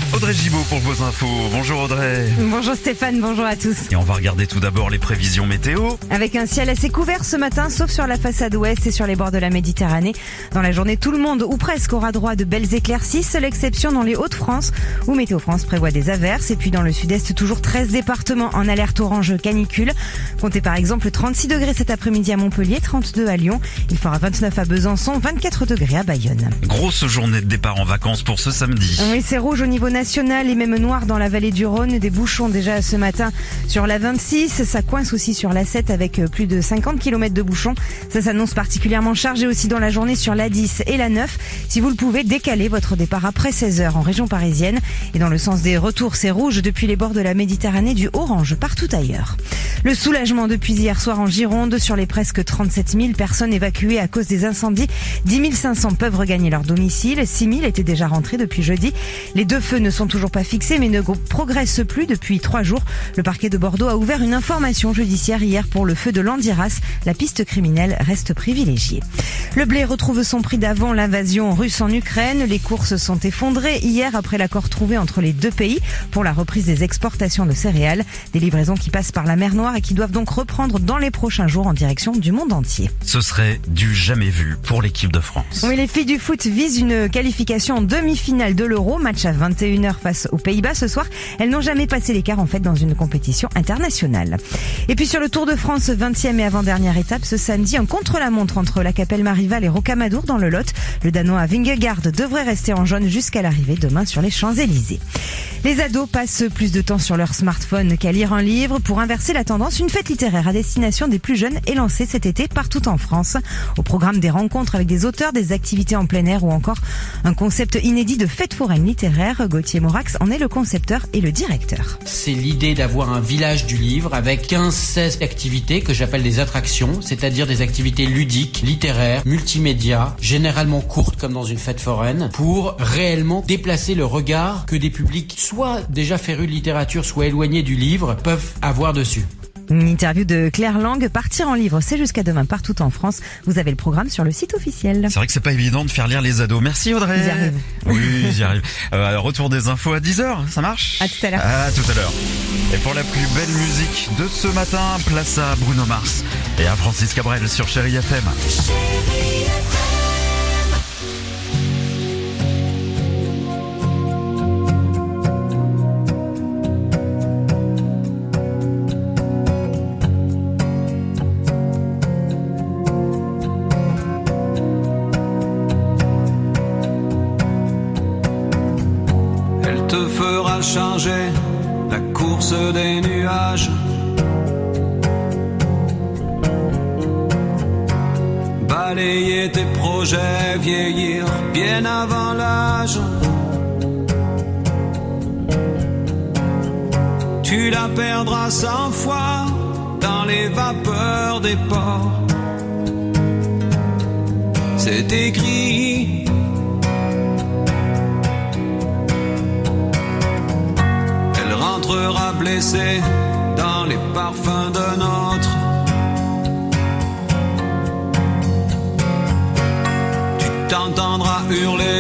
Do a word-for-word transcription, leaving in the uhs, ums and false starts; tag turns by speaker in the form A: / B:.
A: Audrey Gibaud pour vos infos. Bonjour Audrey.
B: Bonjour Stéphane, bonjour à tous.
A: Et on va regarder tout d'abord les prévisions météo.
B: Avec un ciel assez couvert ce matin, sauf sur la façade ouest et sur les bords de la Méditerranée. Dans la journée, tout le monde, ou presque, aura droit de belles éclaircies, seule exception dans les Hauts-de-France, où Météo France prévoit des averses. Et puis dans le sud-est, toujours treize départements en alerte orange canicule. Comptez par exemple trente-six degrés cet après-midi à Montpellier, trente-deux à Lyon. Il fera vingt-neuf à Besançon, vingt-quatre degrés à Bayonne.
A: Grosse journée de départ en vacances pour ce samedi.
B: Oui, c'est rouge au niveau national et même noir dans la vallée du Rhône. Des bouchons déjà ce matin sur la vingt-six. Ça coince aussi sur la sept avec plus de cinquante kilomètres de bouchons. Ça s'annonce particulièrement chargé aussi dans la journée sur la dix et la neuf. Si vous le pouvez, décalez votre départ après seize heures en région parisienne. Et dans le sens des retours, c'est rouge depuis les bords de la Méditerranée, du orange partout ailleurs. Le soulagement depuis hier soir en Gironde sur les presque trente-sept mille personnes évacuées à cause des incendies. dix mille cinq cents peuvent regagner leur domicile. six mille étaient déjà rentrés depuis jeudi. Les deux feux ne sont toujours pas fixés mais ne progressent plus depuis trois jours. Le parquet de Bordeaux a ouvert une information judiciaire hier pour le feu de Landiras. La piste criminelle reste privilégiée. Le blé retrouve son prix d'avant l'invasion russe en Ukraine. Les courses sont effondrées hier après l'accord trouvé entre les deux pays pour la reprise des exportations de céréales. Des livraisons qui passent par la mer Noire et qui doivent donc reprendre dans les prochains jours en direction du monde entier.
A: Ce serait du jamais vu pour l'équipe de France.
B: Oui, les filles du foot visent une qualification en demi-finale de l'Euro. Match à vingt et une heures face aux Pays-Bas ce soir. Elles n'ont jamais passé l'écart en fait dans une compétition internationale. Et puis sur le Tour de France, vingtième et avant-dernière étape ce samedi, un contre-la-montre entre la Capelle Marival et Rocamadour dans le Lot. Le Danois Vingegaard devrait rester en jaune jusqu'à l'arrivée demain sur les Champs-Élysées. Les ados passent plus de temps sur leur smartphone qu'à lire un livre. Pour inverser la tendance, une fête littéraire à destination des plus jeunes est lancée cet été partout en France. Au programme des rencontres avec des auteurs, des activités en plein air ou encore un concept inédit de fête foraine littéraire. Gauthier Morax en est le concepteur et le directeur.
C: C'est l'idée d'avoir un village du livre avec quinze seize activités que j'appelle des attractions, c'est-à-dire des activités ludiques, littéraires, multimédia, généralement courtes comme dans une fête foraine, pour réellement déplacer le regard que des publics soit déjà férus de littérature, soit éloignés du livre, peuvent avoir dessus.
B: Une interview de Claire Lang. Partir en livre, c'est jusqu'à demain partout en France. Vous avez le programme sur le site officiel.
A: C'est vrai que c'est pas évident de faire lire les ados. Merci Audrey.
B: Ils y arrivent.
A: Oui, ils y arrivent. Euh, retour des infos à dix heures, ça marche?
B: À tout à l'heure.
A: À tout à l'heure. Et pour la plus belle musique de ce matin, place à Bruno Mars et à Francis Cabrel sur Chérie F M.
D: Te fera changer la course des nuages. Balayer tes projets, vieillir bien avant l'âge. Tu la perdras cent fois dans les vapeurs des ports. C'est écrit. Rentrera blessé dans les parfums d'un autre. Tu t'entendras hurler